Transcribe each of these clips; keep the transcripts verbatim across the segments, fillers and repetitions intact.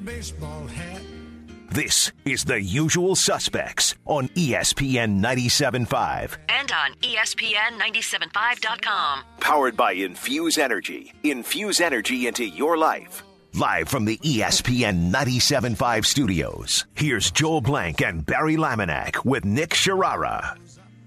baseball hat. This is The Usual Suspects on E S P N ninety-seven point five. And on E S P N ninety-seven point five dot com. Powered by Infuse Energy. Infuse energy into your life. Live from the E S P N ninety-seven point five studios, here's Joel Blank and Barry Laminack with Nick Sharara.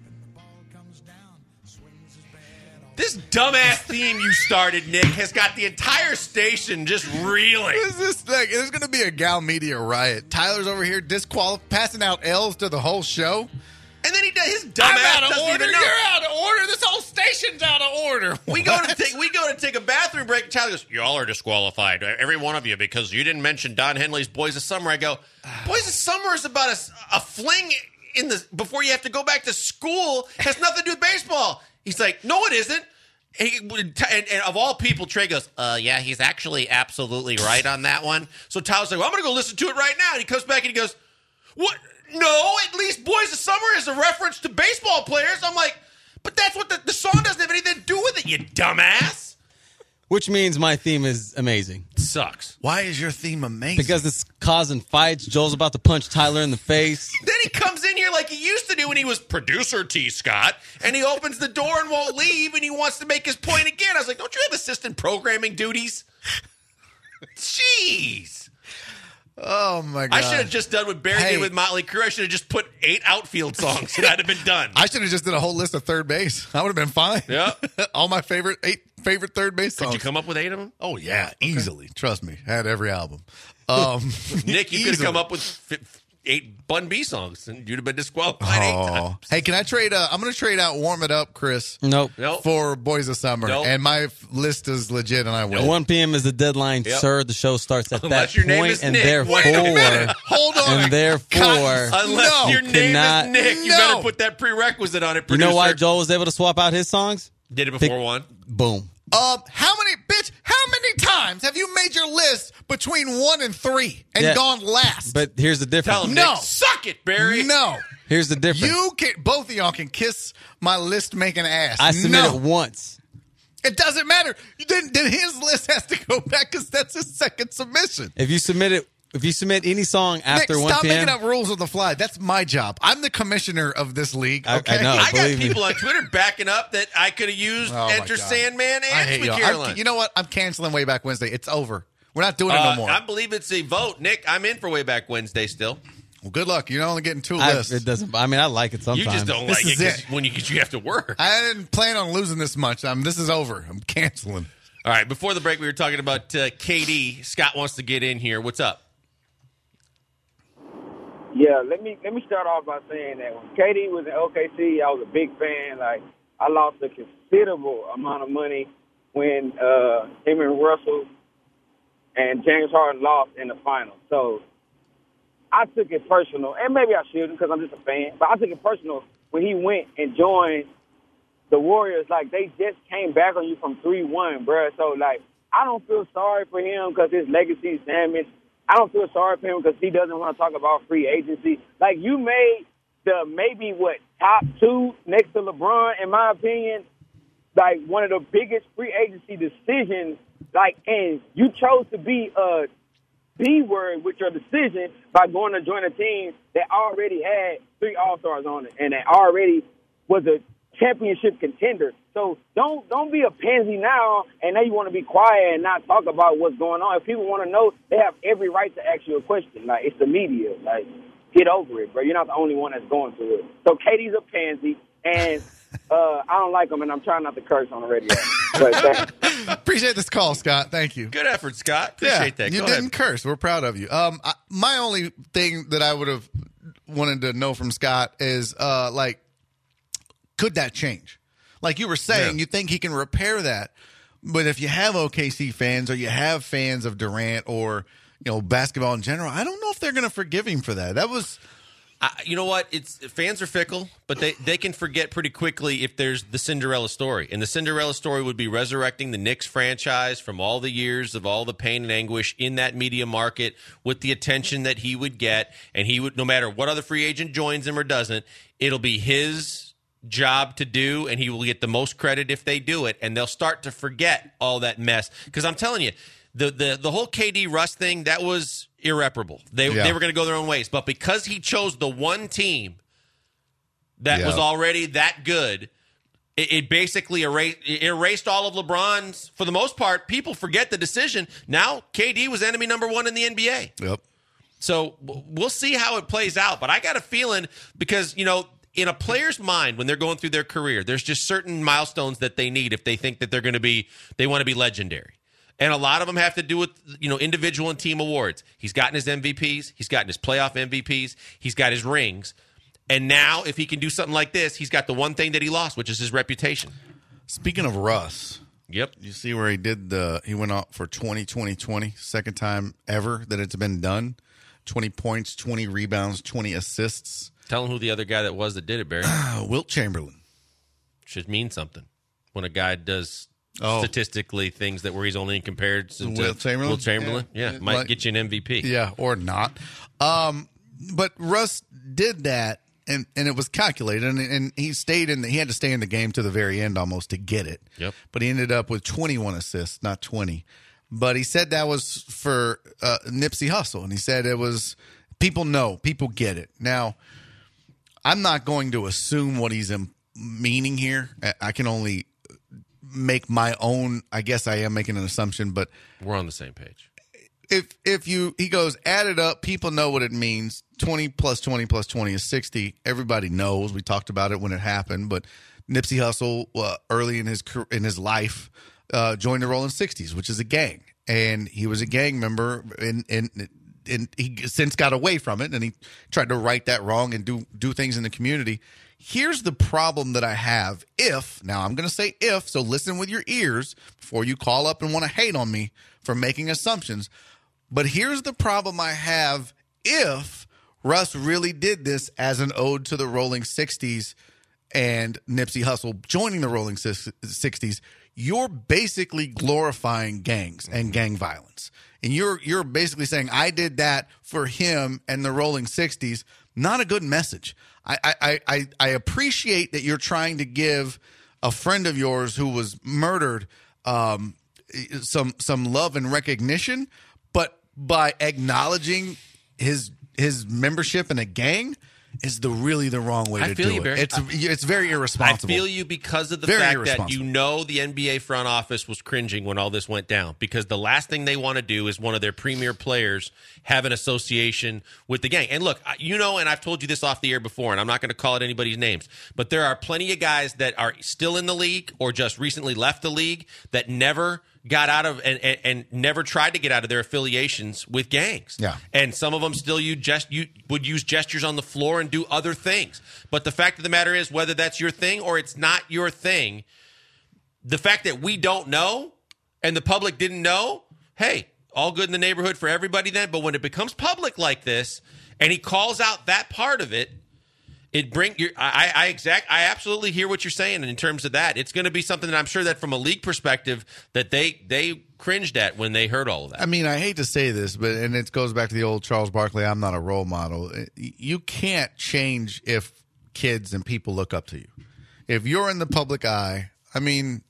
This dumbass theme you started, Nick, has got the entire station just reeling. Is this like, there's going to be a Gal Media riot. Tyler's over here disqual- passing out L's to the whole show. And then he does his dumbass. I'm out of doesn't order. even know. You're out of order. This whole station's out of order. We go to take we go to take a bathroom break. And Tyler goes, "Y'all are disqualified, every one of you, because you didn't mention Don Henley's Boys of Summer." I go, "Boys of Summer is about a, a fling in the before you have to go back to school. Has nothing to do with baseball." He's like, "No, it isn't." He, and, and of all people, Trey goes, uh, yeah, he's actually absolutely right on that one. So Tyler's like, well, I'm going to go listen to it right now. And he comes back and he goes, what? No, at least Boys of Summer is a reference to baseball players. I'm like, but that's what the, the song doesn't have anything to do with it, you dumbass. Which means my theme is amazing. Sucks. Why is your theme amazing? Because it's causing fights. Joel's about to punch Tyler in the face. Then he comes in here like he used to do when he was producer T. Scott, and he opens the door and won't leave, and he wants to make his point again. I was like, don't you have assistant programming duties? Jeez. Oh, my God. I should have just done what Barry Hey. did with Motley Crue. I should have just put eight outfield songs, and I'd have been done. I should have just did a whole list of third base. I would have been fine. Yeah. All my favorite eight favorite third base songs. Did you come up with eight of them? Oh, yeah. Easily. Trust me. I had every album. Um, Nick, you could have easily. come up with f- eight Bun B songs, and you'd have been disqualified eight Oh. times. Hey, can I trade? Uh, I'm going to trade out Warm It Up, Chris, Nope. Nope. for Boys of Summer. Nope. And my f- list is legit, and I win. one p.m. is the deadline, Yep. sir. The show starts at Unless that your name point, is and Nick. therefore, Wait a minute. Hold on. and therefore, Cut. Unless No. your You name cannot- is Nick, you No. better put that prerequisite on it, you producer. know why Joel was able to swap out his songs? Did it before Pick- one? Boom. Um, how many, bitch, how many times have you made your list between one and three and Yeah. gone last? But here's the Tell difference. him, No. Nick, suck it, Barry. No. Here's the difference. You can, both of y'all can kiss my list making ass. I submitted no. once. It doesn't matter. Then, then his list has to go back because that's his second submission. If you submit it, if you submit any song after Nick, one stop p.m., making up rules on the fly. That's my job. I'm the commissioner of this league. I- I Okay, know. I got Believe me. people on Twitter backing up that I could have used Oh, my Enter God. Sandman I and hate Sweet y'all. Caroline. I'm- You know what? I'm canceling Way Back Wednesday. It's over. We're not doing it Uh, no more. I believe it's a vote. Nick, I'm in for Way Back Wednesday still. Well, good luck. You're only getting two I, lists. it doesn't. I mean, I like it sometimes. You just don't This like is it 'cause it. when you, 'cause you have to work. I didn't plan on losing this much. Um, this is over. I'm canceling. All right, before the break, we were talking about uh, K D. Scott wants to get in here. What's up? Yeah, let me let me start off by saying that when K D was in O K C, I was a big fan. Like, I lost a considerable amount of money when uh, him and Russell and James Harden lost in the final. So I took it personal, and maybe I shouldn't because I'm just a fan, but I took it personal when he went and joined the Warriors. Like, they just came back on you from three one, bruh. So, like, I don't feel sorry for him because his legacy is damaged. I don't feel sorry for him because he doesn't want to talk about free agency. Like, you made the maybe, what, top two next to LeBron, in my opinion, like, one of the biggest free agency decisions. Like, and you chose to be a B-word with your decision by going to join a team that already had three All-Stars on it and that already was a championship contender. So don't don't be a pansy now, and now you want to be quiet and not talk about what's going on. If people want to know, they have every right to ask you a question. Like, it's the media. Like, get over it, bro. You're not the only one that's going through it. So K D's a pansy, and uh, I don't like him, and I'm trying not to curse on the radio. But thanks. Appreciate this call, Scott. Thank you. Good effort, Scott. Appreciate yeah, that. You Go didn't ahead. curse. We're proud of you. Um, I, my only thing that I would have wanted to know from Scott is, uh, like, could that change? Like you were saying, Yeah. you think he can repair that. But if you have O K C fans or you have fans of Durant or, you know, basketball in general, I don't know if they're going to forgive him for that. That was I, you know what? It's fans are fickle, but they, they can forget pretty quickly if there's the Cinderella story. And the Cinderella story would be resurrecting the Knicks franchise from all the years of all the pain and anguish in that media market with the attention that he would get. And he would, no matter what other free agent joins him or doesn't, it'll be his job to do, and he will get the most credit if they do it. And they'll start to forget all that mess. Because I'm telling you, the the the whole K D Russ thing, that was irreparable. They Yeah. they were going to go their own ways, but because he chose the one team that Yeah. was already that good, it, it basically erased, it erased all of LeBron's. For the most part, people forget the decision. Now K D was enemy number one in the N B A. Yep. So w- we'll see how it plays out. But I got a feeling because, you know, in a player's mind when they're going through their career, there's just certain milestones that they need if they think that they're going to be, they want to be legendary. And a lot of them have to do with, you know, individual and team awards. He's gotten his M V Ps. He's gotten his playoff M V Ps. He's got his rings. And now if he can do something like this, he's got the one thing that he lost, which is his reputation. Speaking of Russ, Yep. you see where he did the, he went out for twenty, twenty, twenty, second time ever that it's been done. twenty points, twenty rebounds, twenty assists. Tell him who the other guy that was that did it, Barry. Uh, Wilt Chamberlain. Should mean something when a guy does Oh. statistically things that where he's only in comparison to Wilt Chamberlain? Wilt Chamberlain. Yeah, Yeah. might Like- get you an M V P. Yeah, or not. Um, but Russ did that, and, and it was calculated, and, and he stayed in. The, he had to stay in the game to the very end almost to get it. Yep. But he ended up with twenty-one assists, not twenty. But he said that was for uh, Nipsey Hussle, and he said it was people know, people get it. Now, I'm not going to assume what he's im- meaning here. I- I can only make my own. I guess I am making an assumption, but We're on the same page. if if you he goes add it up, people know what it means. twenty plus twenty plus twenty is sixty. Everybody knows. We talked about it when it happened, but Nipsey Hussle uh, early in his car- in his life uh, joined the Rolling Sixties, which is a gang, and he was a gang member, and and and he since got away from it, and he tried to right that wrong and do do things in the community. Here's the problem that I have. If, now I'm going to say if, so listen with your ears before you call up and want to hate on me for making assumptions. But here's the problem I have if Russ really did this as an ode to the Rolling Sixties and Nipsey Hussle joining the Rolling Sixties. You're basically glorifying gangs and gang violence. And you're you're basically saying, I did that for him and the Rolling Sixties. Not a good message. I, I, I, I appreciate that you're trying to give a friend of yours who was murdered um, some some love and recognition, but by acknowledging his his membership in a gang is the really the wrong way I to feel do you, it. Barry. It's it's very I irresponsible. feel you because of the Very fact that irresponsible. you know the N B A front office was cringing when all this went down because the last thing they want to do is one of their premier players have an association with the gang. And look, you know, and I've told you this off the air before, and I'm not going to call it anybody's names, but there are plenty of guys that are still in the league or just recently left the league that never got out of and, and, and never tried to get out of their affiliations with gangs. Yeah. And some of them still you just you would use gestures on the floor and do other things. But the fact of the matter is, whether that's your thing or it's not your thing, the fact that we don't know and the public didn't know, hey, all good in the neighborhood for everybody then. But when it becomes public like this and he calls out that part of it, it bring your I, I exact I absolutely hear what you're saying in terms of that. It's going to be something that I'm sure that from a league perspective that they they cringed at when they heard all of that. I mean, I hate to say this, but and it goes back to the old Charles Barkley, I'm not a role model. You can't change if kids and people look up to you. If you're in the public eye, I mean,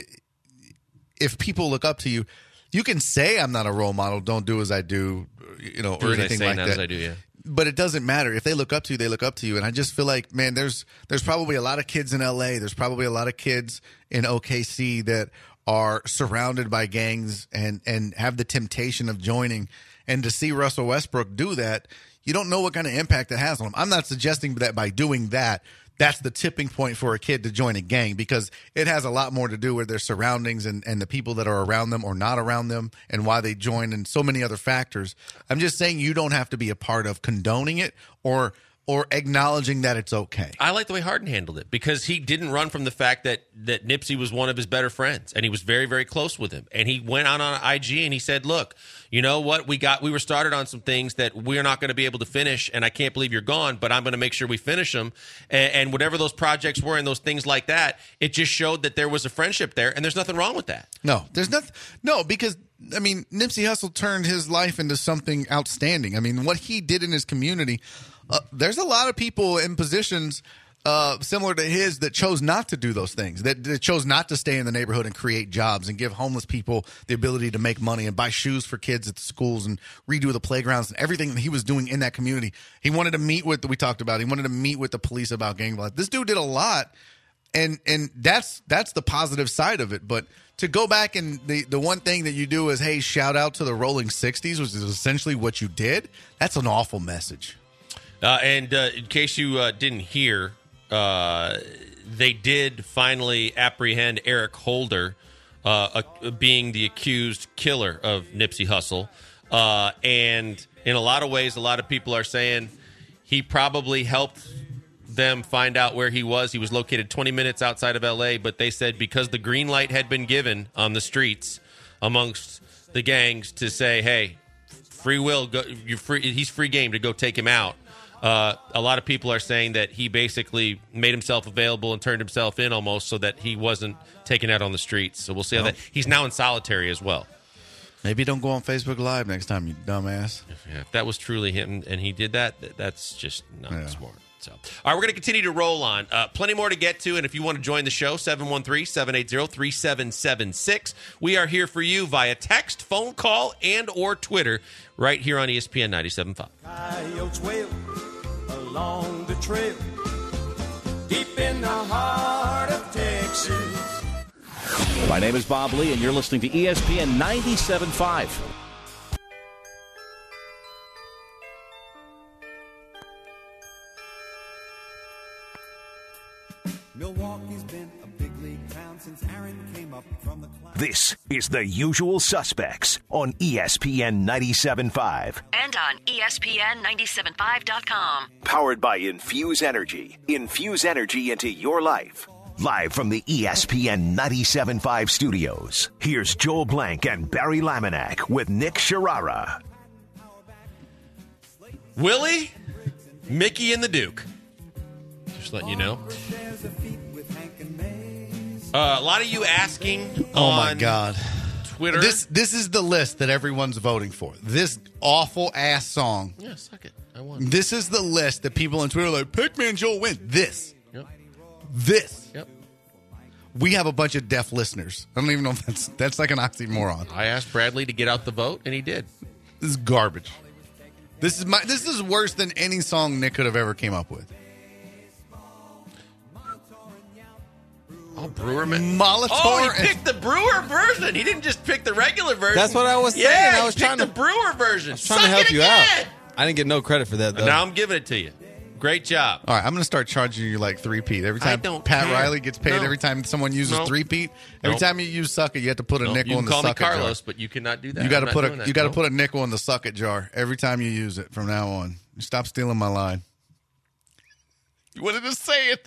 if people look up to you, you can say I'm not a role model, don't do as I do, you know, Do or as I anything say, like not that. as I do, yeah. But it doesn't matter. If they look up to you, they look up to you. And I just feel like, man, there's there's probably a lot of kids in L A. There's probably a lot of kids in O K C that are surrounded by gangs and, and have the temptation of joining. And to see Russell Westbrook do that, you don't know what kind of impact that has on them. I'm not suggesting that by doing that, that's the tipping point for a kid to join a gang, because it has a lot more to do with their surroundings and, and the people that are around them or not around them and why they join and so many other factors. I'm just saying you don't have to be a part of condoning it or or acknowledging that it's okay. I like the way Harden handled it because he didn't run from the fact that that Nipsey was one of his better friends and he was very, very close with him. And he went on on I G and he said, look, you know what? We got we were started on some things that we're not going to be able to finish, and I can't believe you're gone, but I'm going to make sure we finish them. And, and whatever those projects were and those things like that, it just showed that there was a friendship there, and there's nothing wrong with that. No, there's nothing. No, because I mean, Nipsey Hussle turned his life into something outstanding. I mean, what he did in his community. Uh, there's a lot of people in positions uh, similar to his that chose not to do those things, that, that chose not to stay in the neighborhood and create jobs and give homeless people the ability to make money and buy shoes for kids at the schools and redo the playgrounds and everything that he was doing in that community. He wanted to meet with, we talked about, he wanted to meet with the police about gang violence. This dude did a lot, and and that's that's the positive side of it. But to go back and the, the one thing that you do is, hey, shout out to the Rolling sixties, which is essentially what you did, that's an awful message. Uh, and uh, in case you uh, didn't hear, uh, they did finally apprehend Eric Holder, uh, uh, being the accused killer of Nipsey Hussle. Uh, and in a lot of ways, a lot of people are saying he probably helped them find out where he was. He was located twenty minutes outside of L A, but they said because the green light had been given on the streets amongst the gangs to say, hey, free will, go, you're free, he's free game to go take him out. Uh, a lot of people are saying that he basically made himself available and turned himself in almost so that he wasn't taken out on the streets. So we'll see how Nope. that. He's now in solitary as well. Maybe don't go on Facebook Live next time, you dumbass. If, yeah, if that was truly him and he did that, th- that's just not Yeah. smart. So, all right, we're going to continue to roll on. Uh, plenty more to get to, and if you want to join the show, seven one three, seven eight zero, three seven seven six. We are here for you via text, phone call, and or Twitter right here on E S P N ninety-seven point five. Coyotes wail along the trail, deep in the heart of Texas. My name is Bob Lee, and you're listening to E S P N ninety-seven point five. Milwaukee's been a big league town since Aaron came up from the clouds. This is The Usual Suspects on E S P N ninety-seven point five. And on E S P N ninety-seven five dot com. Powered by Infuse Energy. Infuse energy into your life. Live from the E S P N ninety-seven point five studios, here's Joel Blank and Barry Laminack with Nick Sharara. Willie, Mickey, and the Duke. Just letting you know. Uh, a lot of you asking Oh, on my God. Twitter. This this is the list that everyone's voting for. This awful ass song. Yeah, suck it. I won. This is the list that people on Twitter are like, Pac-Man Joel win. This. Yep. This. Yep. We have a bunch of deaf listeners. I don't even know if that's that's like an oxymoron. I asked Bradley to get out the vote, and he did. This is garbage. This is my this is worse than any song Nick could have ever came up with. Oh, Brewer man. Molitor. Oh, he and- picked the Brewer version. He didn't just pick the regular version. That's what I was saying. Yeah, I was he trying picked to- the Brewer version. Trying Suck to help it you again. out. I didn't get no credit for that, though. Now I'm giving it to you. Great job. All right, I'm going to start charging you like three-peat. Every I time don't Pat care. Riley gets paid, No. every time someone uses No. three-peat, every No. time you use suck it, you have to put a No, nickel you in can the call me suck it jar. Carlos, but you cannot do that. You got I'm to not put a doing that. you got to No. put a nickel in the suck it jar every time you use it from now on. Stop stealing my line. You wanted to say it.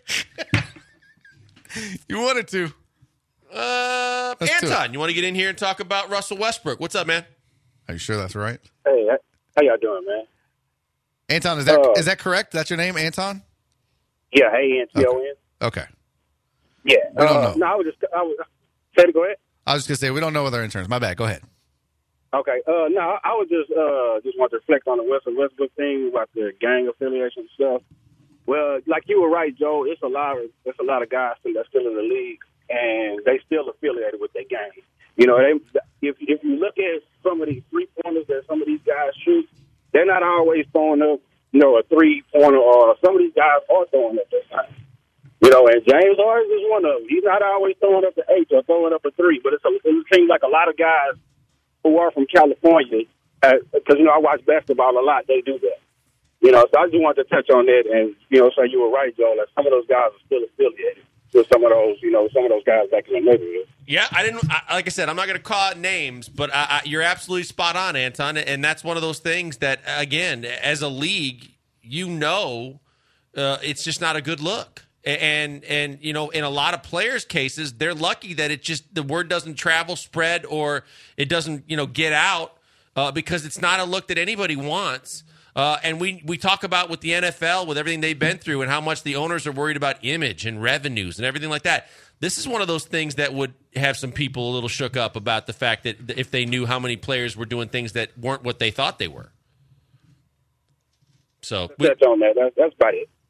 You wanted to. Uh, Let's do Anton, you want to get in here and talk about Russell Westbrook? What's up, man? Are you sure that's right? Hey, how y'all doing, man? Anton, is that Uh, is that correct? That's your name, Anton? Yeah, hey, N T O N. Okay. Yeah. We don't uh, know. No, I was just, I was, say it, go ahead. I was just gonna say we don't know other interns. My bad. Go ahead. Okay. Uh, no, I was just, uh, just want to reflect on the Russell Westbrook thing about the gang affiliation stuff. Well, like you were right, Joe. It's a lot of, it's a lot of guys still, that's still in the league, and they still affiliated with their gang. You know, they, if if you look at some of these three pointers that some of these guys shoot, they're not always throwing up, you know, a three pointer, or some of these guys are throwing up this time. You know, and James Harden is one of them. He's not always throwing up the eight or throwing up a three, but it's a, it seems like a lot of guys who are from California, because, you know, I watch basketball a lot, they do that. You know, so I just wanted to touch on that and, you know, say you were right, Joe, that some of those guys are still affiliated with some of those, you know, some of those guys back in the neighborhood. Yeah, I didn't. I, like I said, I'm not going to call out names, but I, I, you're absolutely spot on, Anton. And that's one of those things that, again, as a league, you know, uh, it's just not a good look. And and you know, in a lot of players' cases, they're lucky that it just the word doesn't travel, spread, or it doesn't you know get out uh, because it's not a look that anybody wants. Uh, and we we talk about with the N F L, with everything they've been through, and how much the owners are worried about image and revenues and everything like that. This is one of those things that would have some people a little shook up about the fact that if they knew how many players were doing things that weren't what they thought they were. So we, Touch on that. That's, that's about it.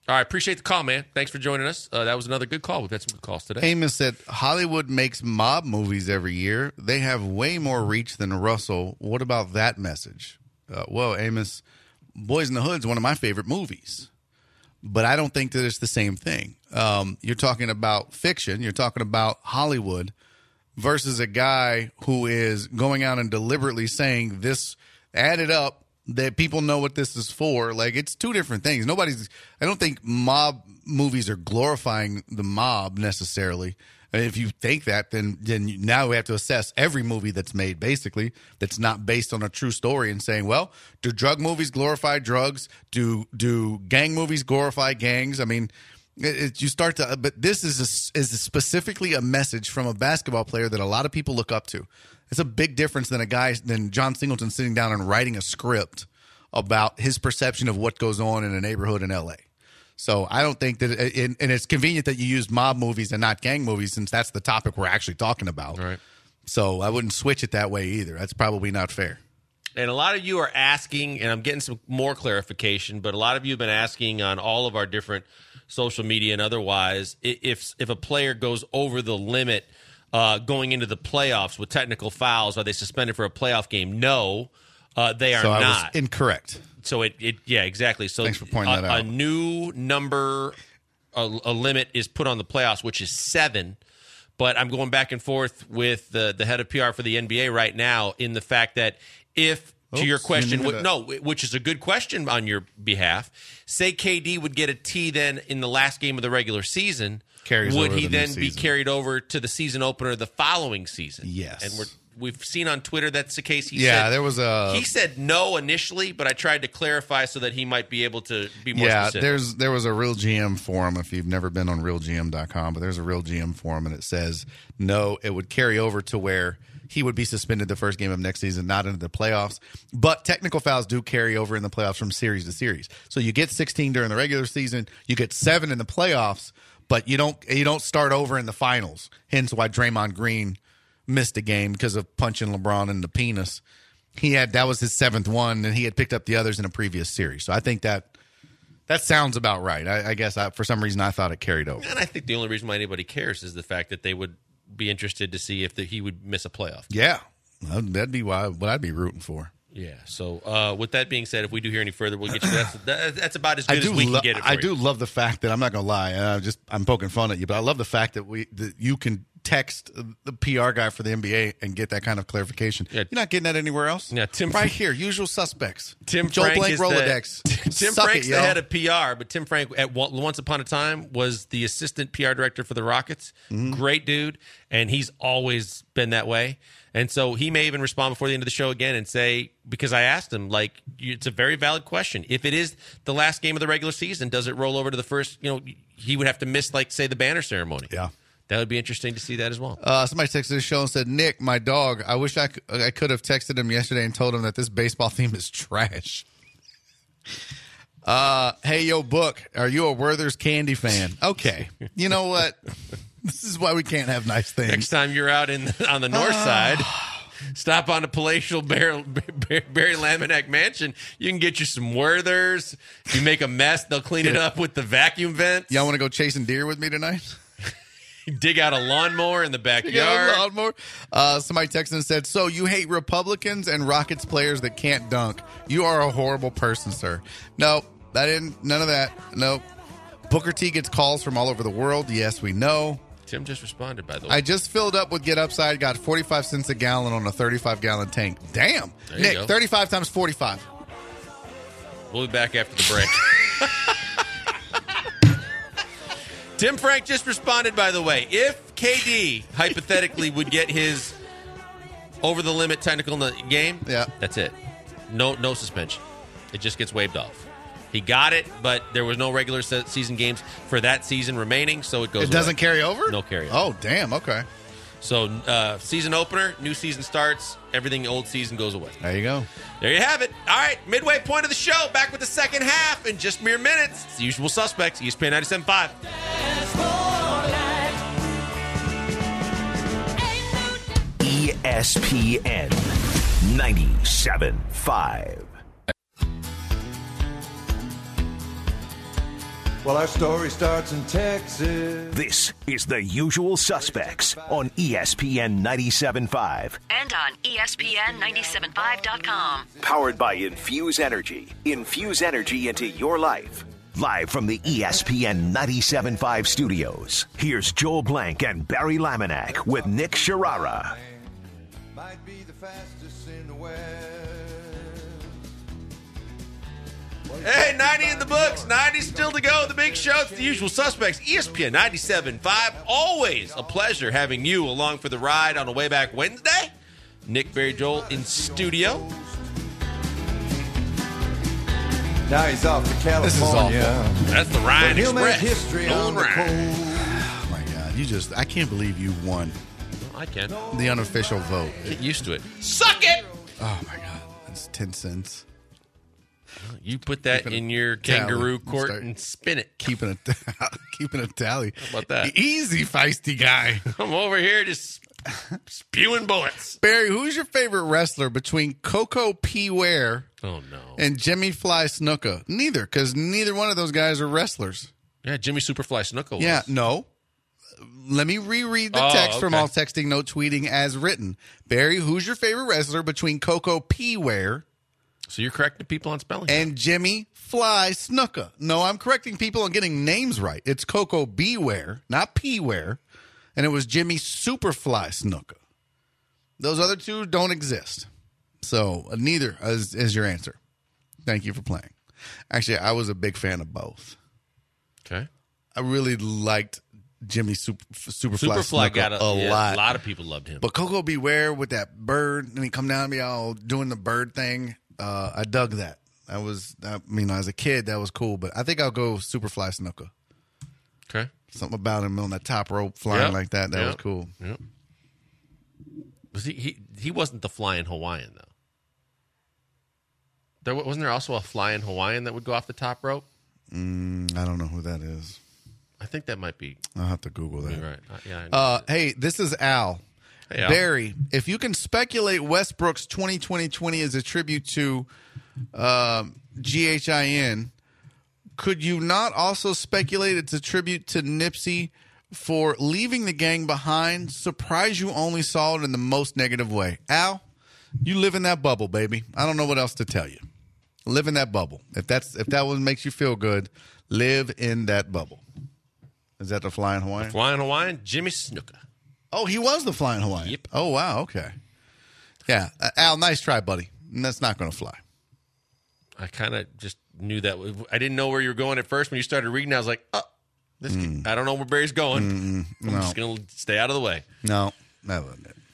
All right, appreciate the call, man. Thanks for joining us. Uh, that was another good call. We've had some good calls today. Amos said, Hollywood makes mob movies every year. They have way more reach than Russell. What about that message? Uh, well, Amos, Boys in the Hood is one of my favorite movies. But I don't think that it's the same thing. Um, you're talking about fiction. You're talking about Hollywood versus a guy who is going out and deliberately saying this, add it up, that people know what this is for. Like, it's two different things. Nobody's, I don't think mob movies are glorifying the mob necessarily. And if you think that, then then you, now we have to assess every movie that's made, basically, that's not based on a true story, and saying, well, do drug movies glorify drugs? Do do gang movies glorify gangs? I mean, it, it, you start to, but this is a, is specifically a message from a basketball player that a lot of people look up to. It's a big difference than a guy, than John Singleton sitting down and writing a script about his perception of what goes on in a neighborhood in L A. So I don't think that, it, and it's convenient that you use mob movies and not gang movies, since that's the topic we're actually talking about. Right. So I wouldn't switch it that way either. That's probably not fair. And a lot of you are asking, and I'm getting some more clarification, but a lot of you have been asking on all of our different social media and otherwise, if if a player goes over the limit uh, going into the playoffs with technical fouls, are they suspended for a playoff game? No, uh, they are so I not. Was incorrect. So it, it yeah, exactly. So thanks for pointing a, that out. A new number, a, a limit is put on the playoffs, which is seven. But I'm going back and forth with the, the head of P R for the N B A right now in the fact that if, to Oops, your question, you w- no, which is a good question on your behalf, say K D would get a T then in the last game of the regular season, Carries would over he the new then be season. carried over to the season opener the following season? Yes. And we're We've seen on Twitter that's the case. He yeah, said, there was a. He said no initially, but I tried to clarify so that he might be able to be more yeah, specific. there's there was a Real G M forum. If you've never been on real G M dot com, but there's a Real G M forum, and it says no, it would carry over to where he would be suspended the first game of next season, not into the playoffs. But technical fouls do carry over in the playoffs from series to series. So you get sixteen during the regular season, you get seven in the playoffs, but you don't you don't start over in the finals. Hence why Draymond Green missed a game because of punching LeBron in the penis. He had that was his seventh one, and he had picked up the others in a previous series. So I think that that sounds about right. I, I guess I, for some reason I thought it carried over. And I think the only reason why anybody cares is the fact that they would be interested to see if the, he would miss a playoff. Yeah, that'd be why, what I'd be rooting for. Yeah. So uh, with that being said, if we do hear any further, we'll get you. That's that, that's about as good I do as we lo- can get it. For I you. do love the fact that I'm not gonna lie. Uh, just I'm poking fun at you, but I love the fact that we that you can text the P R guy for the N B A and get that kind of clarification. Yeah. You're not getting that anywhere else. Yeah, Tim right here, usual suspects. Tim Joe Frank Blank is Rolodex. The, Tim Suck Frank's it, the yo. head of P R, but Tim Frank at once upon a time was the assistant P R director for the Rockets. Mm-hmm. Great dude, and he's always been that way. And so he may even respond before the end of the show again and say, because I asked him, like, it's a very valid question. If it is the last game of the regular season, does it roll over to the first? You know, he would have to miss, like, say, the banner ceremony. Yeah. That would be interesting to see that as well. Uh, somebody texted the show and said, Nick, my dog, I wish I, c- I could have texted him yesterday and told him that this baseball theme is trash. Uh, hey, yo, Book, are you a Werther's Candy fan? Okay. You know what? This is why we can't have nice things. Next time you're out in on the north side, stop on the palatial Barry, Barry Laminack Mansion. You can get you some Werthers. If you make a mess, they'll clean it up with the vacuum vents. Y'all want to go chasing deer with me tonight? Dig out a lawnmower in the backyard. Yeah, lawnmower. Uh, somebody texted and said, so you hate Republicans and Rockets players that can't dunk. You are a horrible person, sir. No, I didn't. None of that. No. Booker T gets calls from all over the world. Yes, we know. Tim just responded, by the way. I just filled up with Get Upside, got forty-five cents a gallon on a thirty-five gallon tank. Damn. There you Nick, go. thirty-five times forty-five. We'll be back after the break. Tim Frank just responded, by the way. If K D, hypothetically, would get his over-the-limit technical in the game, Yeah. that's it. No, no suspension. It just gets waived off. He got it, but there was no regular se- season games for that season remaining, so it goes It doesn't away. carry over? No carry over. Oh, damn. Okay. So uh, season opener, new season starts, everything old season goes away. There you go. There you have it. All right, midway point of the show. Back with the second half in just mere minutes. It's the usual suspects, E S P N ninety-seven point five. E S P N ninety-seven point five. Well, our story starts in Texas. This is The Usual Suspects on E S P N ninety-seven point five. And on E S P N ninety-seven point five dot com. Powered by Infuse Energy. Infuse energy into your life. Live from the E S P N ninety-seven point five studios, here's Joel Blank and Barry Laminack with Nick Sharara. Might be the fastest in the West. Hey, ninety in the books, ninety still to go. The big show, it's The Usual Suspects, E S P N ninety-seven point five. Always a pleasure having you along for the ride on a way back Wednesday. Nick, Barry, Joel in studio. Now he's off to California. This is awful. That's the Ryan He'll make Express. history Nolan on the Ryan. Oh my God, you just, I can't believe you won I can. the unofficial vote. Get used to it. Suck it! Oh my God, that's ten cents. You put that Keeping in a your tally. kangaroo court Start and spin it. Keeping a, keeping a tally. How about that? Easy, feisty guy. I'm over here just spewing bullets. Barry, who's your favorite wrestler between Coco P. Ware Oh, no. and Jimmy Fly Snuka? Neither, because neither one of those guys are wrestlers. Yeah, Jimmy Superfly Snuka was. Yeah, no. Let me reread the Oh, text from okay. all texting, no tweeting as written. Barry, who's your favorite wrestler between Coco P. Ware So you're correcting people on spelling? and Jimmy Fly Snuka? No, I'm correcting people on getting names right. It's Coco B. Ware, not P. Ware, and it was Jimmy Superfly Snuka. Those other two don't exist. So uh, neither is, is your answer. Thank you for playing. Actually, I was a big fan of both. Okay. I really liked Jimmy Super, Superfly, Superfly Snuka got a, a yeah, lot. A lot of people loved him. But Coco Beware with that bird, and he come down and be all doing the bird thing. Uh, I dug that. I was, I mean, as a kid, that was cool. But I think I'll go Superfly Snuka. Okay. Something about him on that top rope flying Yep. like that. That Yep. was cool. Yep. Was he, he? He wasn't the flying Hawaiian though. There wasn't there also a flying Hawaiian that would go off the top rope. Mm, I don't know who that is. I think that might be. I'll have to Google that. You're right. Uh, yeah. I know. Uh, hey, this is Al. Hey, Al. Barry, if you can speculate Westbrook's twenty twenty twenty as a tribute to um, G H I N, could you not also speculate it's a tribute to Nipsey for leaving the gang behind? Surprise you only saw it in the most negative way. Al, you live in that bubble, baby. I don't know what else to tell you. Live in that bubble. If that's if that one makes you feel good, live in that bubble. Is that the Flying Hawaiian? Flying Hawaiian, Jimmy Snuka. Oh, he was the Flying Hawaiian. Yep. Oh, wow. Okay. Yeah. Uh, Al, nice try, buddy. That's not going to fly. I kind of just knew that. I didn't know where you were going at first when you started reading. I was like, oh, this. Mm. I don't know where Barry's going. Mm-mm. I'm No. just gonna stay out of the way. No, that wasn't it.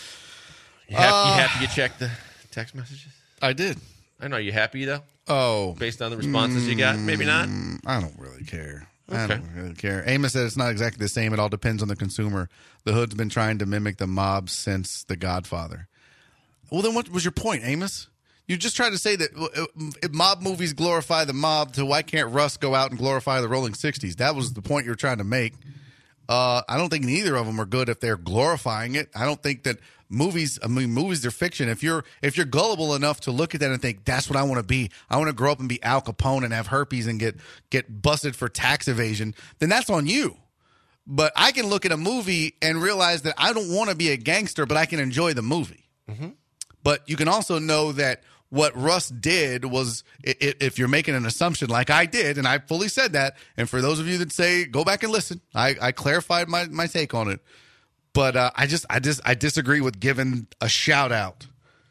You happy, Uh, you happy you checked the text messages? I did. I know. You happy though? Oh. Based on the responses you got, maybe not. Mm, I don't really care. I Okay. don't really care. Amos said it's not exactly the same. It all depends on the consumer. The hood's been trying to mimic the mob since The Godfather. Well, then what was your point, Amos? You just tried to say that uh, if mob movies glorify the mob, so why can't Russ go out and glorify the Rolling sixties? That was the point you were trying to make. Uh, I don't think neither of them are good if they're glorifying it. I don't think that movies, I mean, movies are fiction. If you're if you're gullible enough to look at that and think, that's what I want to be, I want to grow up and be Al Capone and have herpes and get get busted for tax evasion, then that's on you. But I can look at a movie and realize that I don't want to be a gangster, but I can enjoy the movie. Mm-hmm. But you can also know that what Russ did was, if you're making an assumption like I did, and I fully said that, and for those of you that say, go back and listen, I, I clarified my, my take on it. But uh, I just I just I disagree with giving a shout out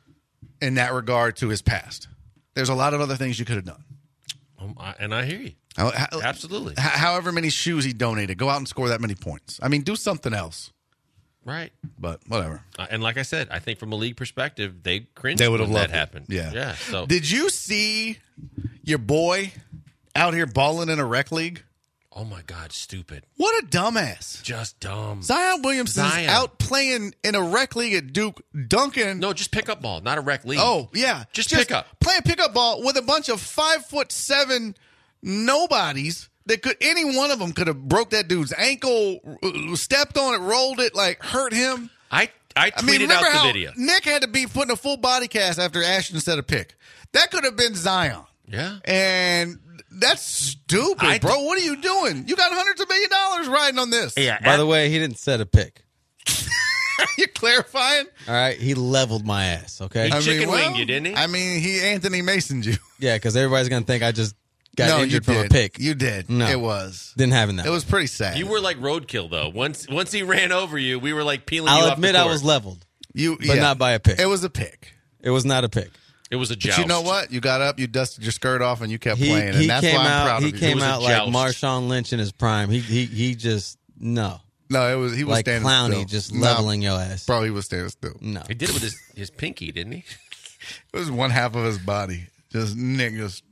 in that regard to his past. There's a lot of other things you could have done. Um, I, and I hear you. How, how, Absolutely. h- however many shoes he donated, go out and score that many points. I mean, do something else. Right. But whatever. Uh, and like I said, I think from a league perspective, they cringed They would have when loved that it. happened. Yeah. Yeah. So Did you see your boy out here balling in a rec league? oh my God, stupid. What a dumbass. Just dumb. Zion Williamson's Zion. out playing in a rec league at Duke, dunking. No, just pick up ball, not a rec league. Oh, yeah. Just pick up. Playing pickup ball with a bunch of five foot seven nobodies that could, any one of them could have broke that dude's ankle, uh, stepped on it, rolled it, like hurt him. I I tweeted I mean, remember out the how video. Nick had to be putting a full body cast after Ashton set a pick. That could have been Zion. Yeah. And that's stupid, I bro. What are you doing? You got hundreds of million dollars riding on this. Yeah. By the way, he didn't set a pick. You're clarifying? All right, he leveled my ass. Okay. He chicken winged you, didn't he? I mean, he Anthony Masoned you. Yeah, because everybody's gonna think I just got no, injured you from did. a pick. You did. No. It was. Didn't have that. It was pretty sad. You were like roadkill, though. Once once he ran over you, we were like peeling you I'll off admit the I court. was leveled, you, but yeah. not by a pick. It was a pick. It was not a pick. It was a joust. But you know what? You got up, you dusted your skirt off, and you kept He, playing. he And that's came why I'm out. proud He of you. came It was a out like joust. Marshawn Lynch in his prime. He he he just no. No, it was he was Like standing Clowney, still. just No, leveling your ass. Bro, he was standing still. No. He did it with his, his pinky, didn't he? It was one half of his body. Just niggas.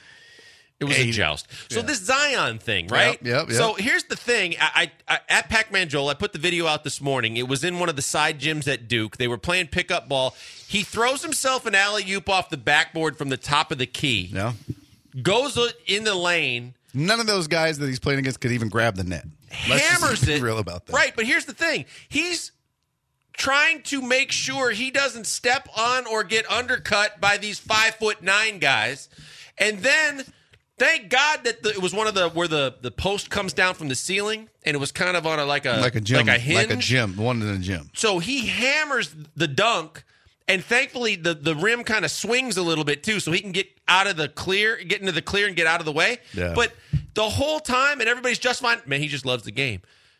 It was Ate a it. joust. So Yeah. this Zion thing, right? Yep, yep, yep. So here's the thing. I, I, I at Pac-Man Joel, I put the video out this morning. It was in one of the side gyms at Duke. They were playing pickup ball. He throws himself an alley-oop off the backboard from the top of the key. Yeah. Goes in the lane. None of those guys that he's playing against could even grab the net. Let's just Hammers be it. real about that. Right, but here's the thing. He's trying to make sure he doesn't step on or get undercut by these five foot nine guys. And then thank God that the, it was one of the where the, the post comes down from the ceiling and it was kind of on a like a Like a gym. like a hinge. Like a gym. One in a gym. So he hammers the dunk, and thankfully the, the rim kind of swings a little bit too, so he can get out of the clear, get into the clear and get out of the way. Yeah. But the whole time, and everybody's just fine. Man, he just loves the game.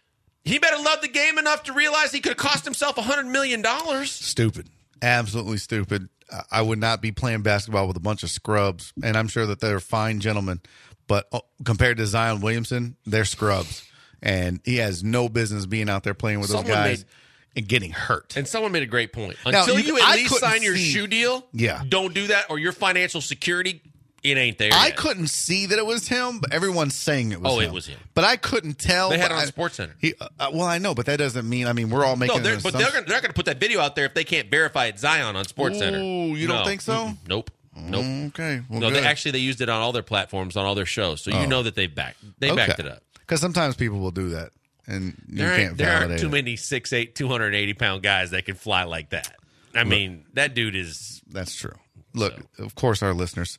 He better love the game enough to realize he could have cost himself one hundred million dollars. Stupid. Absolutely stupid. I- I would not be playing basketball with a bunch of scrubs, and I'm sure that they're fine gentlemen, but oh, compared to Zion Williamson, they're scrubs, and he has no business being out there playing with those Someone guys made- and getting hurt. And someone made a great point. Now, Until you- you, at I least couldn't sign your see- shoe deal, Yeah. don't do that, or your financial security, it ain't there I yet. couldn't see that it was him, but everyone's saying it was Oh, him. it was him. But I couldn't tell. They had but it on I- SportsCenter. He, uh, well, I know, but that doesn't mean. I mean, we're all making. No, they're, an but they're, assumption. gonna, they're not going to put that video out there if they can't verify it's Zion on SportsCenter. Ooh, you don't No. think so? Mm-mm. Nope. Nope. Okay. Well, no, good. they actually they used it on all their platforms, on all their shows, so you Oh. know that they backed they backed it up. Because sometimes people will do that, and you There can't aren't, there aren't validate too it. many six eight, two hundred eighty pound guys that can fly like that. I mean, that dude is. That's true. Look, of course, our listeners,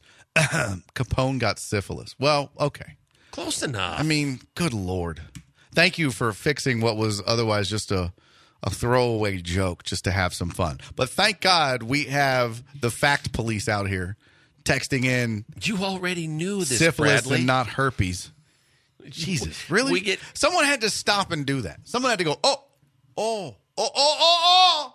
Capone got syphilis. Well, okay. Close enough. I mean, good Lord. Thank you for fixing what was otherwise just a, a throwaway joke just to have some fun. But thank God we have the fact police out here texting in you already knew this, syphilis Bradley. and not herpes. Jesus, really? We get Someone had to stop and do that. Someone had to go, oh, oh, oh, oh, oh, oh.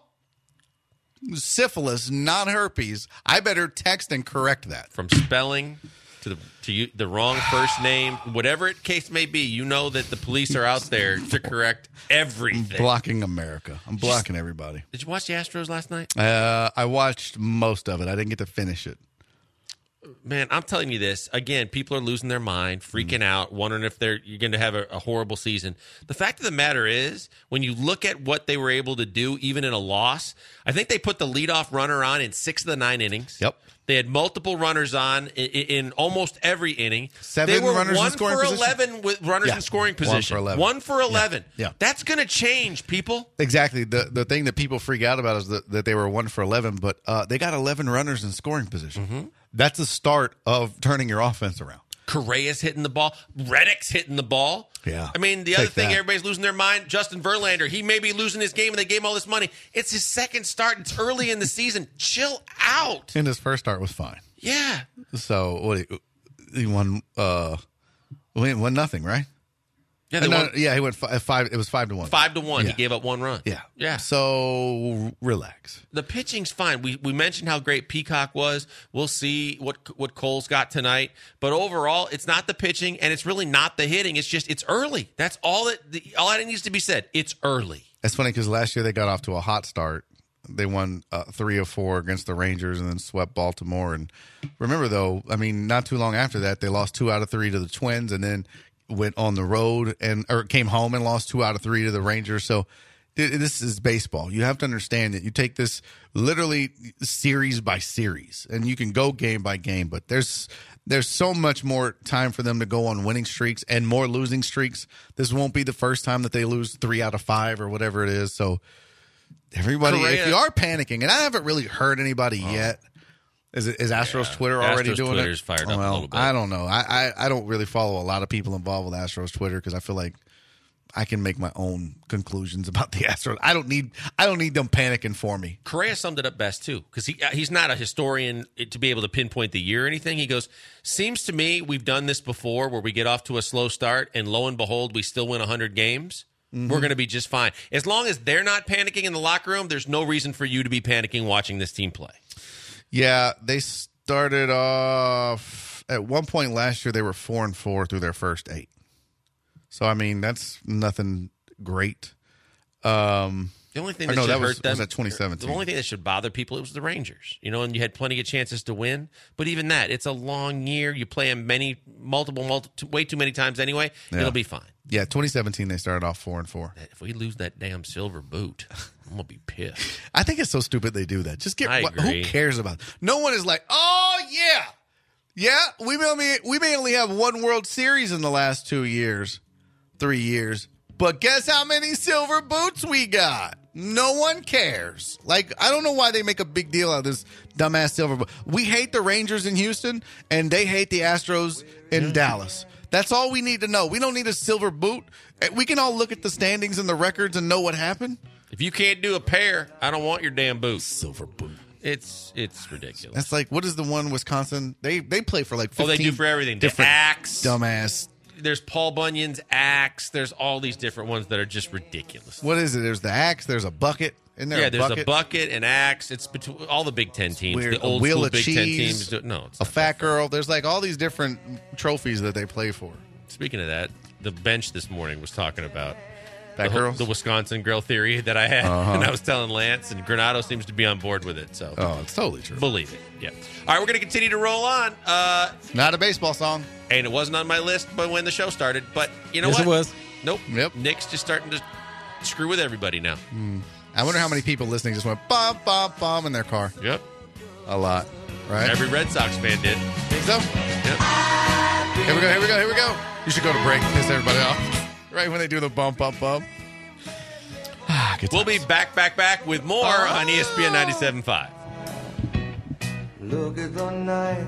Syphilis, not herpes. I better text and correct that. from spelling to the to you, the wrong first name, whatever it case may be. You know that the police are out there to correct everything. Blocking America. I'm blocking everybody. Did you watch the Astros last night? Uh, I watched most of it. I didn't get to finish it. Man, I'm telling you this again. People are losing their mind, freaking Mm. out, wondering if they're you're going to have a, a horrible season. The fact of the matter is, when you look at what they were able to do, even in a loss, I think they put the leadoff runner on in six of the nine innings. Yep. They had multiple runners on in, in almost every inning. Seven they were runners in one scoring for position? eleven with runners Yeah. in scoring One position. for eleven. One for eleven. Yeah. Yeah. That's going to change, people. Exactly. The the thing that people freak out about is that, that they were one for eleven, but uh, they got eleven runners in scoring position. Mm-hmm. That's the start of turning your offense around. Correa's hitting the ball. Reddick's hitting the ball. Yeah. I mean, the Take other thing, that. everybody's losing their mind. Justin Verlander, he may be losing his game and they gave him all this money. It's his second start. It's early in the season. Chill out. And his first start was fine. Yeah. So what he, he won uh won, won nothing, right? Yeah, Uh, they no, won yeah, he went five, five it was five to one. five to one. Yeah. He gave up one run. Yeah. Yeah. So relax. The pitching's fine. We we mentioned how great Peacock was. We'll see what what Cole's got tonight. But overall, it's not the pitching and it's really not the hitting. It's just it's early. That's all that the, all that needs to be said. It's early. That's funny because last year they got off to a hot start. They won uh, three of four against the Rangers and then swept Baltimore. And remember, though, I mean, not too long after that, they lost two out of three to the Twins and then went on the road and or came home and lost two out of three to the Rangers. So th- this is baseball. You have to understand that you take this literally series by series, and you can go game by game. But there's there's so much more time for them to go on winning streaks and more losing streaks. This won't be the first time that they lose three out of five or whatever it is. So everybody, Correa. if you are panicking, and I haven't really heard anybody Oh. yet, Is it is Astros Yeah. Twitter already Astros doing Twitter's it? fired up a well, little bit. I don't know. I, I I don't really follow a lot of people involved with Astros Twitter because I feel like I can make my own conclusions about the Astros. I don't need I don't need them panicking for me. Correa summed it up best too, because he he's not a historian to be able to pinpoint the year or anything. He goes, "Seems to me we've done this before, where we get off to a slow start, and lo and behold, we still win one hundred games. Mm-hmm. We're going to be just fine. As long as they're not panicking in the locker room, there's no reason for you to be panicking watching this team play." Yeah, they started off at one point last year. They were four and four through their first eight. So I mean, that's nothing great. Um, The only thing or that no, should that hurt was, them was at twenty seventeen. The only thing that should bother people, it was the Rangers. You know, and you had plenty of chances to win. But even that, it's a long year. You play them many, multiple, multiple, way too many times anyway. Yeah. It'll be fine. Yeah, twenty seventeen they started off four and four. If we lose that damn silver boot, I'm gonna be pissed. I think it's so stupid they do that. Just get I what, agree. who cares about it? No one is like, oh yeah, yeah. We may only we may only have one World Series in the last two years, three years. But guess how many silver boots we got? No one cares. Like, I don't know why they make a big deal out of this dumbass silver boot. We hate the Rangers in Houston, and they hate the Astros in yeah. Dallas. That's all we need to know. We don't need a silver boot. We can all look at the standings and the records and know what happened. If you can't do a pair, I don't want your damn boot. Silver boot. It's it's ridiculous. That's like, what is the one Wisconsin? They they play for like fifteen. Oh, they do for everything. The different axe. Dumbass. There's Paul Bunyan's axe. There's all these different ones that are just ridiculous. What is it? There's the axe. There's a bucket. Isn't there yeah, a there's bucket? a bucket, an axe. It's between all the Big Ten teams. Weird. The old a wheel school of Big cheese, Ten teams. Do, no, it's a not fat girl. There's like all these different trophies that they play for. Speaking of that, the bench this morning was talking about fat the, girls, the Wisconsin grill theory that I had, uh-huh. and I was telling Lance, and Granado seems to be on board with it. So, oh, it's totally true. Believe it. Yeah. All right, we're going to continue to roll on. Uh, Not a baseball song. And it wasn't on my list, but when the show started. But you know yes, what? It was. Nope. Yep. Nick's just starting to screw with everybody now. Mm. I wonder how many people listening just went bomb, bomb, bomb in their car. Yep. A lot, right? Every Red Sox fan did. Think so? Yep. Here we go, here we go, here we go. You should go to break and piss everybody off. Right when they do the bump, bump, bump. Ah, good we'll be back, back, back with more oh. on E S P N ninety-seven point five. Look at the night.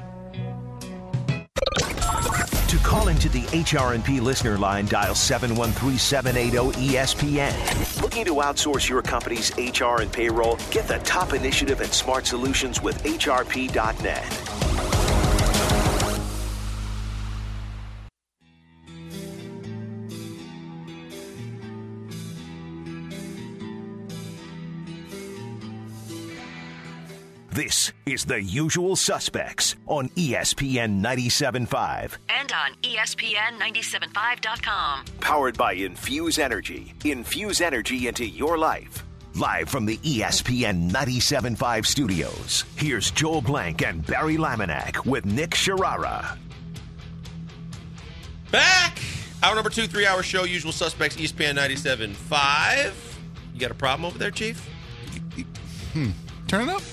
To call into the H R and P listener line, dial seven one three, seven eight zero, E S P N. Looking to outsource your company's H R and payroll? Get the top initiative and smart solutions with H R P dot net. This is The Usual Suspects on E S P N ninety-seven point five. And on E S P N ninety-seven point five dot com. Powered by Infuse Energy. Infuse energy into your life. Live from the E S P N ninety-seven point five studios, here's Joel Blank and Barry Laminack with Nick Sharara. Back! Hour number two, three-hour show, Usual Suspects, E S P N ninety-seven point five. You got a problem over there, Chief? Hmm. Turn it up.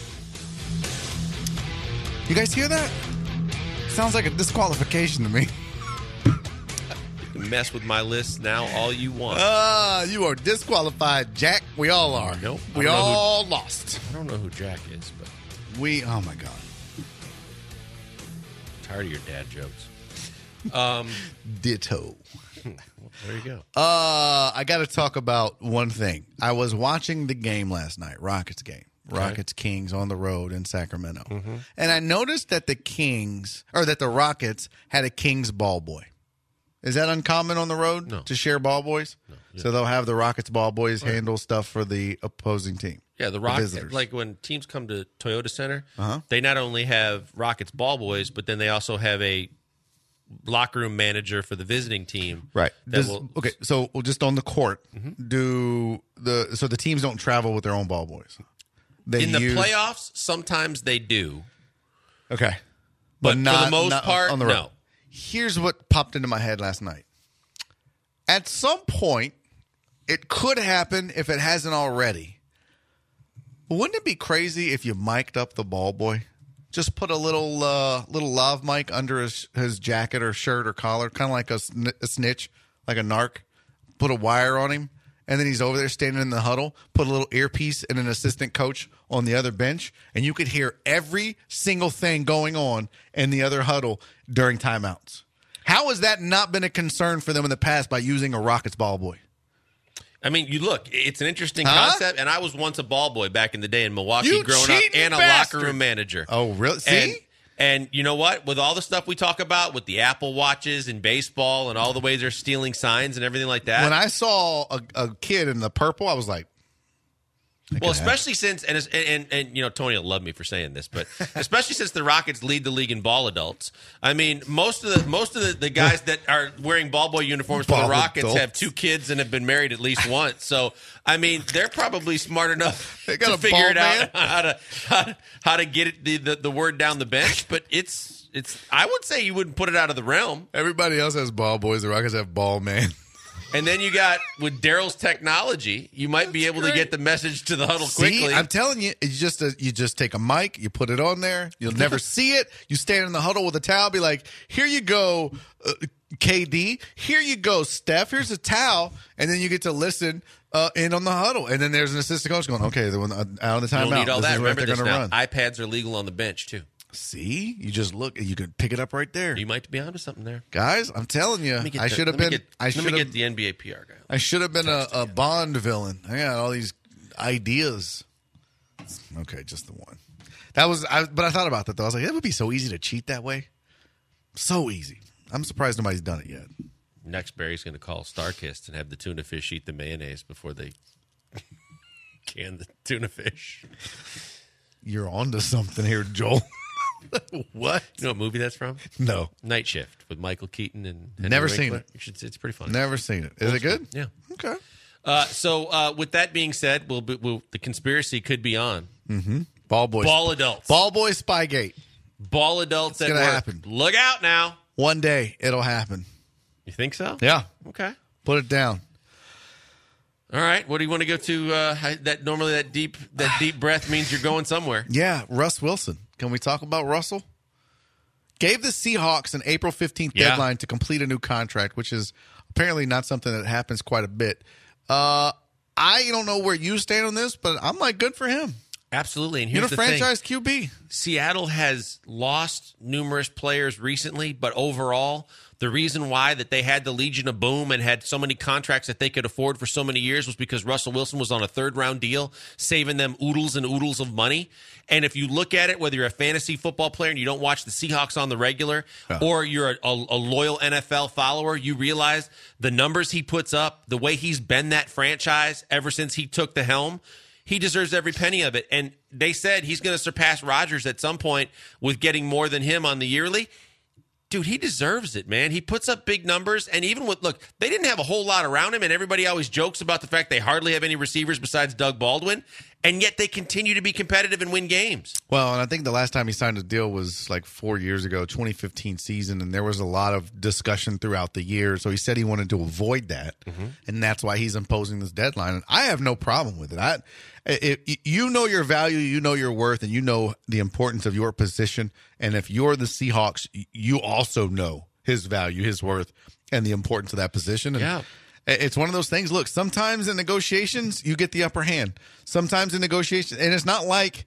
You guys hear that? Sounds like a disqualification to me. You can mess with my list now all you want. Ah, uh, you are disqualified, Jack. We all are. Nope. We all who, lost. I don't know who Jack is, but we. Oh my god. Tired of your dad jokes. Um, Ditto. Well, there you go. Uh, I got to talk about one thing. I was watching the game last night, Rockets game. Rockets okay. Kings on the road in Sacramento. Mm-hmm. And I noticed that the Kings, or that the Rockets had a Kings ball boy. Is that uncommon on the road no. to share ball boys? No. Yeah. So they'll have the Rockets ball boys right. handle stuff for the opposing team. Yeah, the Rockets, like when teams come to Toyota Center, uh-huh. they not only have Rockets ball boys, but then they also have a locker room manager for the visiting team. Right. Does, will, okay, so just on the court, mm-hmm. do the so the teams don't travel with their own ball boys? They in the use, playoffs, sometimes they do. Okay. But, but not, for the most not part, on the road. no. Here's what popped into my head last night. At some point, it could happen if it hasn't already. Wouldn't it be crazy if you mic'd up the ball boy? Just put a little uh, little lav mic under his, his jacket or shirt or collar, kind of like a, sn- a snitch, like a narc. Put a wire on him and then he's over there standing in the huddle, put a little earpiece and an assistant coach on the other bench, and you could hear every single thing going on in the other huddle during timeouts. How has that not been a concern for them in the past by using a Rockets ball boy? I mean, you look, it's an interesting Huh? concept, and I was once a ball boy back in the day in Milwaukee You growing up cheating and a bastard. locker room manager. Oh, really? See? And, and you know what? With all the stuff we talk about with the Apple Watches and baseball and all the ways they're stealing signs and everything like that. When I saw a, a kid in the purple, I was like, Well, especially since, and, and, and, and, you know, Tony will love me for saying this, but especially since the Rockets lead the league in ball adults. I mean, most of the most of the, the guys that are wearing ball boy uniforms for Ball the Rockets adults. have two kids and have been married at least once. So, I mean, they're probably smart enough They got to a figure bald it out man? how to, how to how to get it the, the, the word down the bench. But it's it's I would say you wouldn't put it out of the realm. everybody else has ball boys. The Rockets have ball man. And then you got with Daryl's technology, you might be able to get the message to the huddle quickly. See, I'm telling you, it's just a, you just take a mic, you put it on there. You'll never see it. You stand in the huddle with a towel, be like, "Here you go, uh, K D. Here you go, Steph. Here's a towel," and then you get to listen uh, in on the huddle. And then there's an assistant coach going, "Okay, they're on the- out of the You timeout. don't need all This that. is what Remember they're this going to now. run." iPads are legal on the bench too. See, you just look. You can pick it up right there, You might be onto something there. guys. I'm telling you, Let me get I the- should have let me been. get- I let should me have. get the N B A P R guy. I should have been a, a Bond villain. I got all these ideas. Okay, just the one. That was, I, but I thought about that though. I was like, it would be so easy to cheat that way. So easy. I'm surprised nobody's done it yet. Next, Barry's going to call Starkist and have the tuna fish eat the mayonnaise before they can the tuna fish. You're on to something here, Joel. What? You know what movie that's from? No, Night Shift with Michael Keaton and Henry Never Winkler. seen it. You should. It's pretty fun. never seen it. Is it good? Yeah. Okay. Uh, so, uh, with that being said, we'll, be, we'll the conspiracy could be on. Ball boy. Ball adults. Ball boy Spygate. Ball adults It's at gonna work. happen. Look out now. One day it'll happen. You think so? Yeah. Okay. Put it down. All right. What do you want to go to? Uh, that normally that deep that deep breath means you're going somewhere. Yeah, Russ Wilson. Can we talk about Russell? Gave the Seahawks an April fifteenth Yeah. deadline to complete a new contract, which is apparently not something that happens quite a bit. Uh, I don't know where you stand on this, but I'm like, good for him. Absolutely. And You're here's a the thing. franchise Q B. Seattle has lost numerous players recently, but overall, the reason why that they had the Legion of Boom and had so many contracts that they could afford for so many years was because Russell Wilson was on a third-round deal, saving them oodles and oodles of money. And if you look at it, whether you're a fantasy football player and you don't watch the Seahawks on the regular, or you're a, a, a loyal N F L follower, you realize the numbers he puts up, the way he's been that franchise ever since he took the helm, he deserves every penny of it. And they said he's going to surpass Rodgers at some point with getting more than him on the yearly. Dude, he deserves it, man. He puts up big numbers. And even with, look, they didn't have a whole lot around him. And everybody always jokes about the fact they hardly have any receivers besides Doug Baldwin. And yet they continue to be competitive and win games. Well, and I think the last time he signed a deal was like four years ago, twenty fifteen season, and there was a lot of discussion throughout the year. So he said he wanted to avoid that, and that's why he's imposing this deadline. And I have no problem with it. I, if you know your value, you know your worth, and you know the importance of your position. And if you're the Seahawks, you also know his value, his worth, and the importance of that position. And Yeah. it's one of those things. Look, sometimes in negotiations, you get the upper hand. Sometimes in negotiations, and it's not like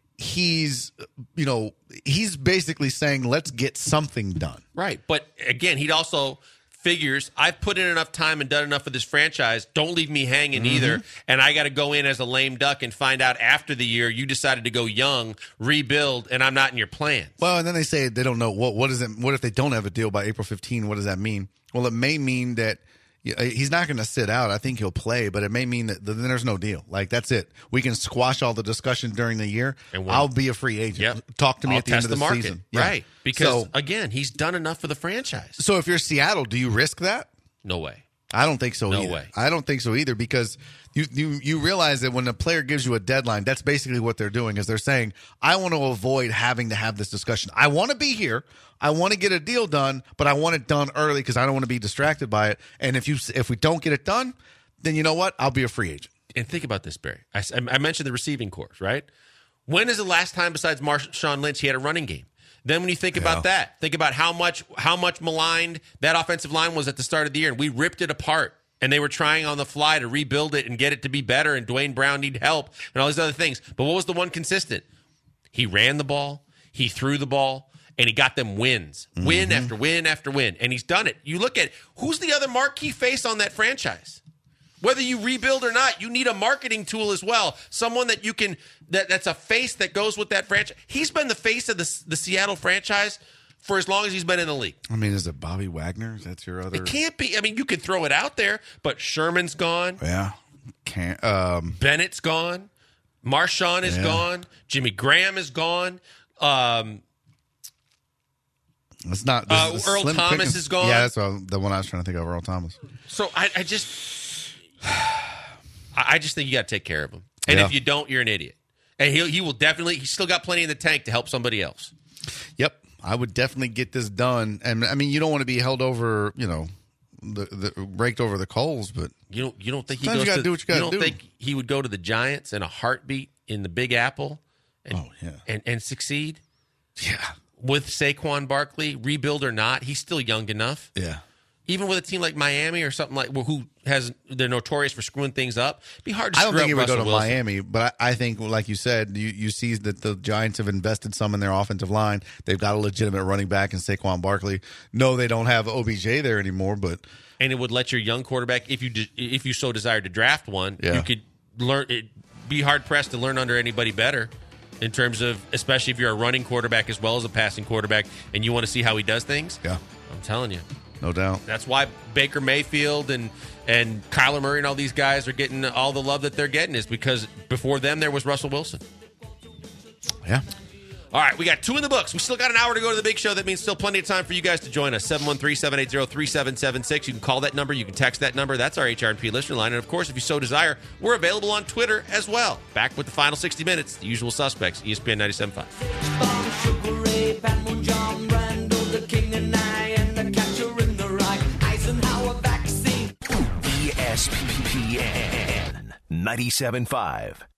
he's, you know, he's basically saying, let's get something done. Right. But again, he'd also figures, I've put in enough time and done enough for this franchise. Don't leave me hanging either. And I got to go in as a lame duck and find out after the year you decided to go young, rebuild, and I'm not in your plans. Well, and then they say they don't know what what is it. What if they don't have a deal by April fifteenth? What does that mean? Well, it may mean that yeah, he's not going to sit out. I think he'll play, but it may mean that then there's no deal. Like, that's it. We can squash all the discussion during the year. And when- I'll be a free agent. Yep. Talk to me I'll at the end test of the, market. season. Yeah. Right. Because, So- again, he's done enough for the franchise. So if you're Seattle, do you risk that? No way. I don't think so No either. way. I don't think so either because you, you you realize that when a player gives you a deadline, that's basically what they're doing is they're saying, I want to avoid having to have this discussion. I want to be here. I want to get a deal done, but I want it done early because I don't want to be distracted by it. And if you if we don't get it done, then you know what? I'll be a free agent. And think about this, Barry. I, I mentioned the receiving corps, right? When is the last time besides Marshawn Lynch he had a running game? Then when you think about that, think about how much how much maligned that offensive line was at the start of the year, and we ripped it apart And they were trying on the fly to rebuild it and get it to be better, and Dwayne Brown needed help and all these other things. But what was the one consistent? He ran the ball, he threw the ball, and he got them wins. Mm-hmm. Win after win after win. And he's done it. You look at who's the other marquee face on that franchise? Whether you rebuild or not, you need a marketing tool as well. Someone that you can that, that's a face that goes with that franchise. He's been the face of the, the Seattle franchise for as long as he's been in the league. I mean, is it Bobby Wagner? Is that your other? It can't be. I mean, you could throw it out there, but Sherman's gone. Yeah. Can't. Um, Bennett's gone. Marshawn is yeah. gone. Jimmy Graham is gone. Um, it's not. Uh, Earl Slim Thomas Pickens. is gone. Yeah, that's what, the one I was trying to think of, Earl Thomas. So I, I just, I just think you got to take care of him. And yeah. if you don't, you're an idiot. And he he will definitely. He's still got plenty in the tank to help somebody else. Yep. I would definitely get this done. And I mean, you don't want to be held over, you know, the, the raked over the coals, but you don't you don't think he sometimes goes you gotta to, do what you gotta don't do. think he would go to the Giants in a heartbeat in the Big Apple and oh, yeah. and, and succeed? Yeah. With Saquon Barkley, rebuild or not, he's still young enough. Yeah. Even with a team like Miami or something like who has they're notorious for screwing things up, it'd be hard to I don't screw think he up would Russell go to Wilson. Miami, but I, I think, like you said, you, you see that the Giants have invested some in their offensive line. They've got a legitimate running back in Saquon Barkley. No, they don't have O B J there anymore, but and it would let your young quarterback, if you de- if you so desired to draft one, Yeah. you could learn. It, be hard pressed to learn under anybody better in terms of, especially if you're a running quarterback as well as a passing quarterback, and you want to see how he does things. Yeah, I'm telling you. No doubt. That's why Baker Mayfield and and Kyler Murray and all these guys are getting all the love that they're getting, is because before them there was Russell Wilson. Yeah. All right, we got two in the books. We still got an hour to go to the big show. That means still plenty of time for you guys to join us. seven one three, seven eight zero, three seven seven six. You can call that number. You can text that number. That's our H R and P listener line. And, of course, if you so desire, we're available on Twitter as well. Back with the final sixty minutes. The usual suspects, E S P N ninety-seven point five. E S P N ninety-seven point five.